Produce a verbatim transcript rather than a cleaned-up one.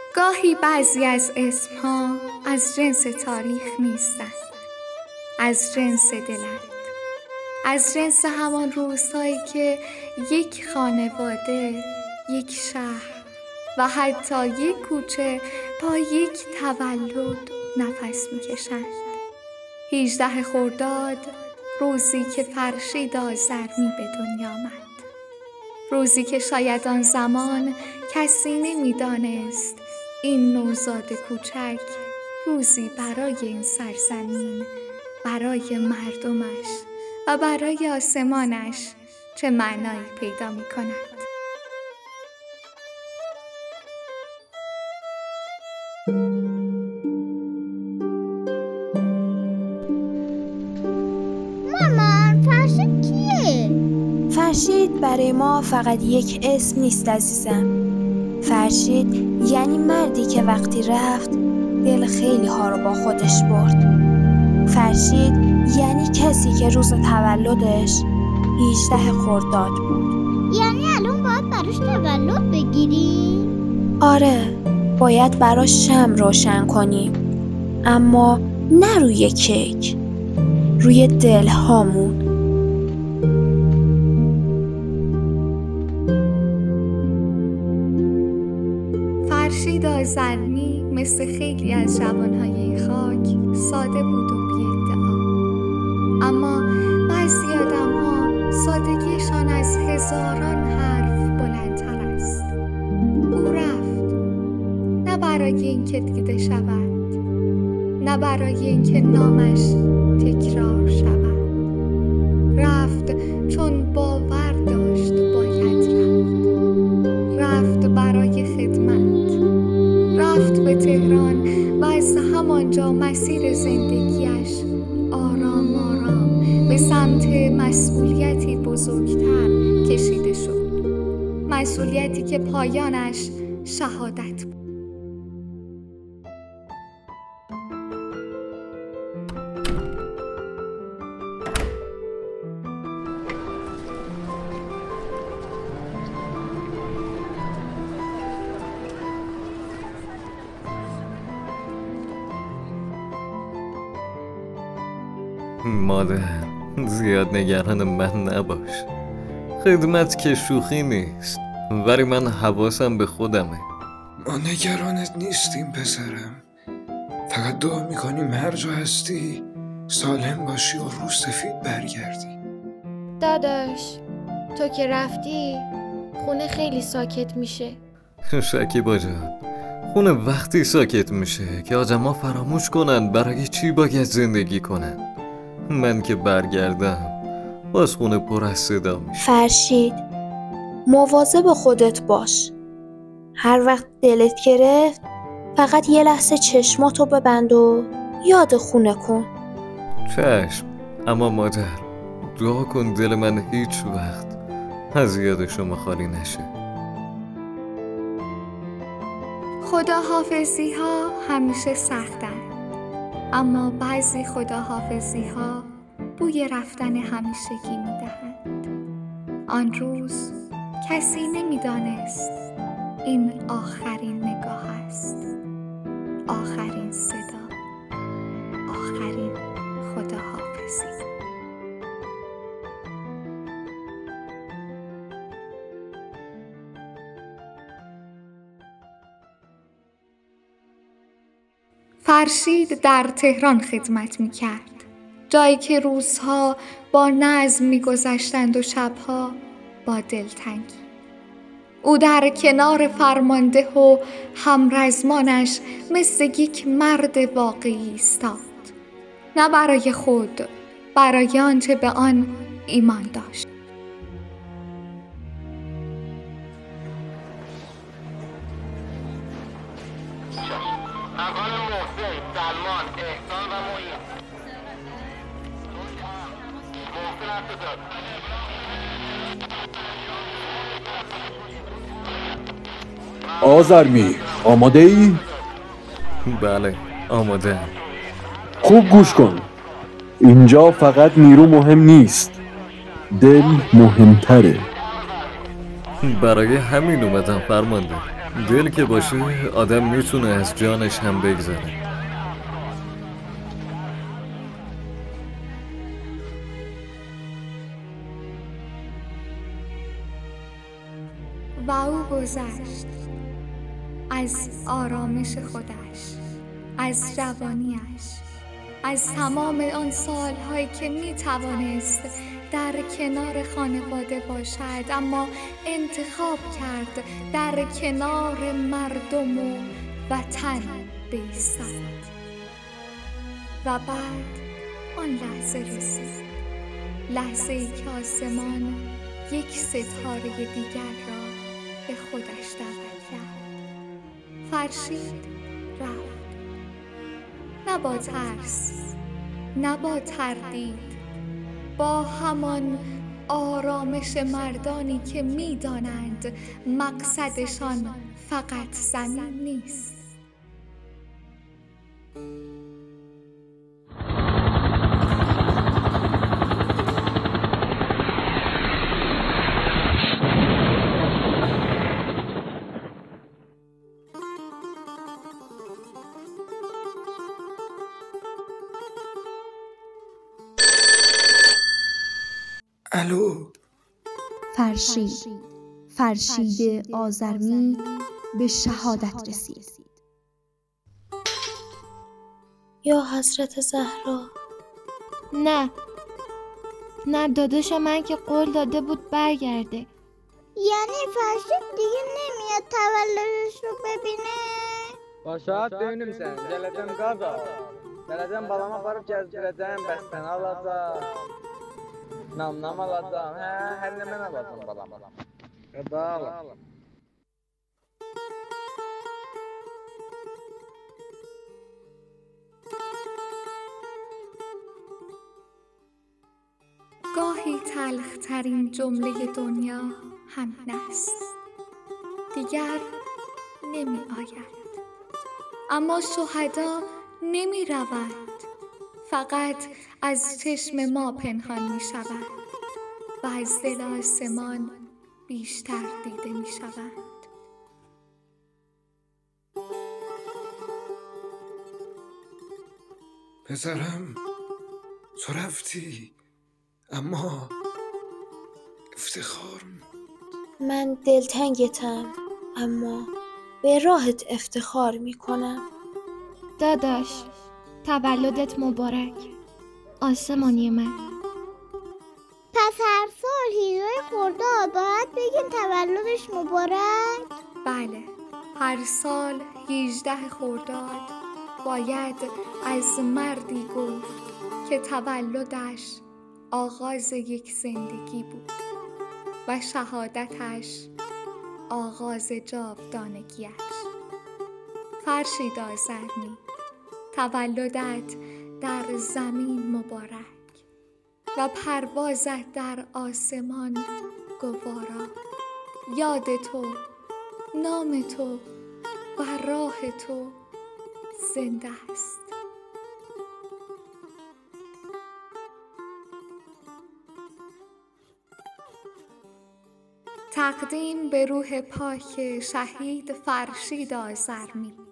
گاهی بعضی از اسمها از جنس تاریخ نیستند، از جنس دلند، از جنس همان روزهایی که یک خانواده، یک شهر و حتی یک کوچه با یک تولد نفس می‌کشند. هجده خرداد، روزی که فرشید آذرمی به دنیا آمد. روزی که شاید آن زمان کسی نمی‌دانست این نوزاد کوچک روزی برای این سرزمین، برای مردمش و برای آسمانش چه معنایی پیدا می‌کند. مامان، فرشید کیه؟ فرشید برای ما فقط یک اسم نیست عزیزم. فرشید یعنی مردی که وقتی رفت دل خیلی ها رو با خودش برد. فرشید یعنی کسی که روز تولدش هجده خرداد بود. یعنی الان باید براش تولد بگیریم؟ آره، باید براش شمع روشن کنیم، اما نه روی کیک، روی دل هامون. فرشید آذرمی مثل خیلی از جوانهای این خاک ساده بود و بی‌ادعا، اما بعضی آدم‌ها سادگیشان از هزاران حرف بلندتر است. او رفت، نه برای اینکه دیده شود، نه برای اینکه نامش تکرار شود. رفت چون باور داشت باید رفت. رفت برای خدمت. رفت به تهران و از همانجا مسیر زندگیش آرام آرام به سمت مسئولیتی بزرگتر کشیده شد. مسئولیتی که پایانش شهادت بود. مادر، زیاد نگران من نباش. خدمت که شوخی نیست، ولی من حواسم به خودمه. ما نگرانت نیستیم پسرم، فقط دعا میکنیم هر جا هستی سالم باشی و رو سفید برگردی. داداش، تو که رفتی خونه خیلی ساکت میشه. شکیبا جان، خونه وقتی ساکت میشه که آدما فراموش کنن برای چی باید زندگی کنن. من که برگردم باز خونه پر از صدا میشه. فرشید، مواظب خودت باش. هر وقت دلت گرفت فقط یه لحظه چشماتو ببند و یاد خونه کن. چشم، اما مادر دعا کن دل من هیچ وقت از یاد شما خالی نشه. خداحافظی ها همیشه سختن، اما بعضی خداحافظی ها بوی رفتن همیشگی میدهند. آن روز کسی نمیدانست این آخرین نگاه است، آخرین صدا، آخرین خداحافظی. فرشید در تهران خدمت می‌کرد، جایی که روزها با نظم می‌گذشتند و شبها با دلتنگی. او در کنار فرمانده و همرزمانش مثل یک مرد واقعی ایستاد، نه برای خود، برای آنچه به آن ایمان داشت. اول محسن، سلمان، احسان و معین. محسن هست. آذرمی، آماده ای؟ بله، آماده. خوب گوش کن. اینجا فقط نیرو مهم نیست، دل مهمتره. برای همین اومدم فرمانده. دل که باشه آدم میتونه از جانش هم بگذره. و او گذشت از آرامش خودش، از جوانیش، از تمام آن سالهایی که می توانست در کنار خانواده باشد، اما انتخاب کرد در کنار مردم و وطن بایستد. و بعد آن لحظه رسید، لحظه ای که آسمان یک ستاره دیگر را به خودش دعوت کرد. فرشید رفت، نه با ترس، نه با تردید، با همان آرامش مردانی که می دانند مقصدشان فقط زمین نیست. الو. فرشید فرشید آزرمی به شهادت رسید. یا حضرت زهرا. نه نه داداش من که قول داده بود برگرده. یعنی فرشید دیگه نمیاد تولدش رو ببینه؟ Başa düğünümsən, gələcəm qaza. Gələcəm balama aparıb gəzdirəcəm, bəstən alacaq. Nam-nam alacaq, hə, hər nə mən alacam balama. Qada alacaq. گاهی تلخترین جمله دنیا همین است، دیگر نمی آید. اما شهدا نمی روند، فقط از چشم ما پنهان می شود و از دل آسمان بیشتر دیده می شود. پسرم تو رفتی، اما افتخار. من دلتنگتم، اما به راحت افتخار میکنم. داداش تولدت مبارک آسمانی من. پس هر سال هیجای خرداد باید بگیم تولدش مبارک؟ بله، هر سال هجده خرداد باید از مردی گفت که تولدش آغاز یک زندگی بود و شهادتش آغاز جاودانگیش. فرشید آزرمی، تولدت در زمین مبارک و پروازت در آسمان گوارا. یاد تو، نام تو و راه تو زنده است. تقدیم به روح پاک شهید فرشید آزرمی.